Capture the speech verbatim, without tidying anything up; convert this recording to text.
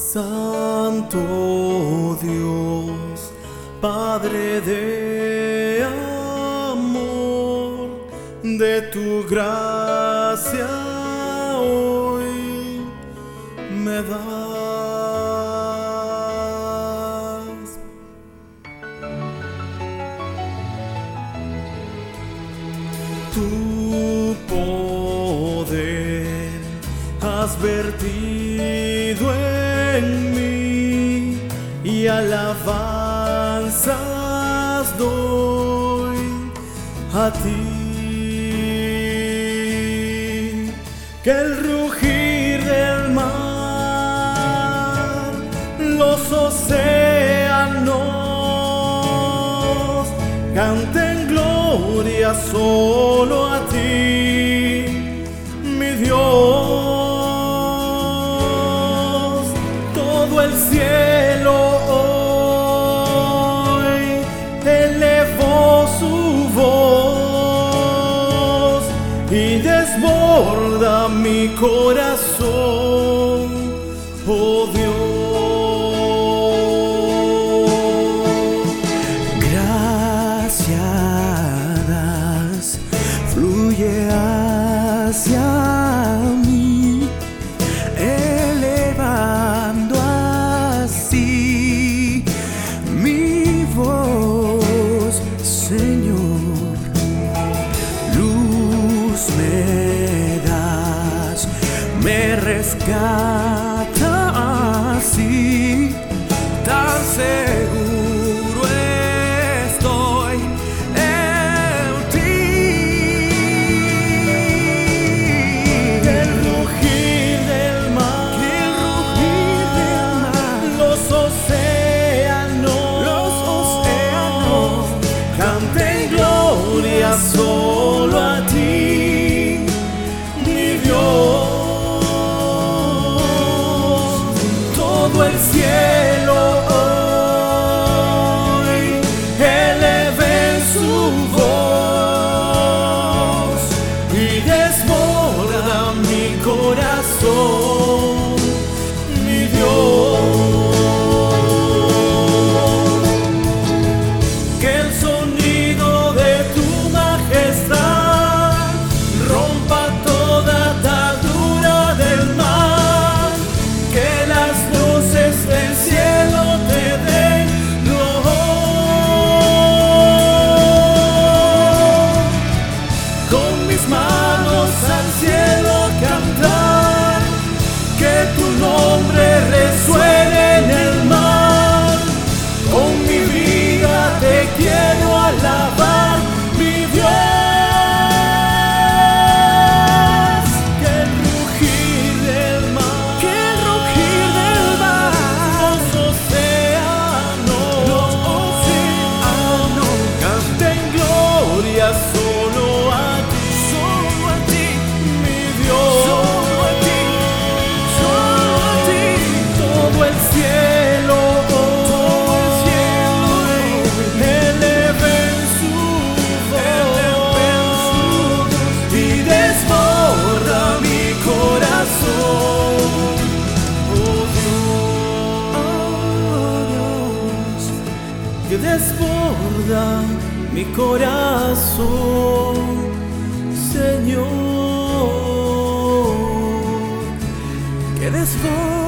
Santo Dios, Padre de amor, de tu gracia hoy me das. Tu poder has vertido en mí y alabanzas doy a ti. Que el rugir del mar, los océanos canten gloria solo a ti, mi Dios. Todo el cielo hoy elevó su voz y desborda mi corazón, oh Dios. Gracias fluye hacia mí, elevando así mi voz, Señor. Luz me das, me rescata así, tan seguro estoy en ti. Que el rugir del mar, Que el rugir del mar, los océanos, los océanos canten gloria solo a ti, mi Dios. Todo el cielo hoy eleve su voz y desborda mi corazón, mi Dios. Que el sonido de tu majestad rompa toda atadura del mar. Que las voces del cielo te den gloria. Con mis manos al cielo cantar, que tu nombre resuene en el mar. Con mi vida te quiero alabar, mi Dios. Que el rugir del mar, Que el rugir del mar, los océanos, los océanos canten gloria solo a ti, solo a ti, mi Dios. solo a ti, solo a ti. Todo el cielo, Todo el cielo eleve su voz y desborda mi corazón, oh Dios, que desborda mi corazón, Señor, que desborda